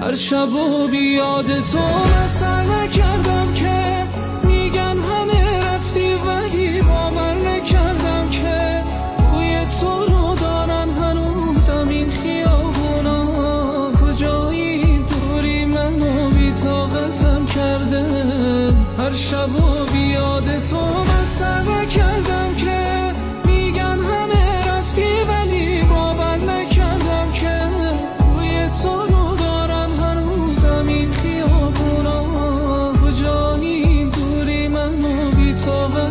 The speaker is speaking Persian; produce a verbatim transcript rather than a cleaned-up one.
هر شب و بیاد تو سر نکردم که میگن همه رفتی ولی باور نکردم که بوی تو رو دارن هنوزم این خیابونا. کجایی دوری منو بی طاقتم کرده. هر شب و بیاد تو من سر نکردم که میگن همه رفتی ولی باور نکردم که بوی تو رو دارن هنوزم این خیابونا. کجایی دوری منو بی طاقتم